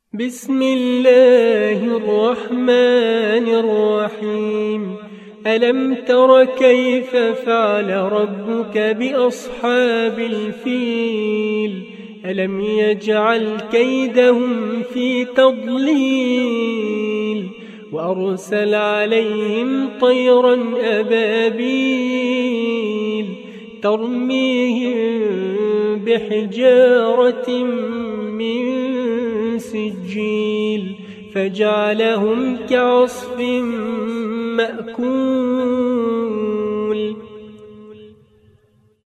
بسم الله الرحمن الرحيم. ألم تر كيف فعل ربك بأصحاب الفيل؟ ألم يجعل كيدهم في تضليل وأرسل عليهم طيرا أبابيل ترميهم بحجارة من سجيل فجعلهم كعصف مأكول.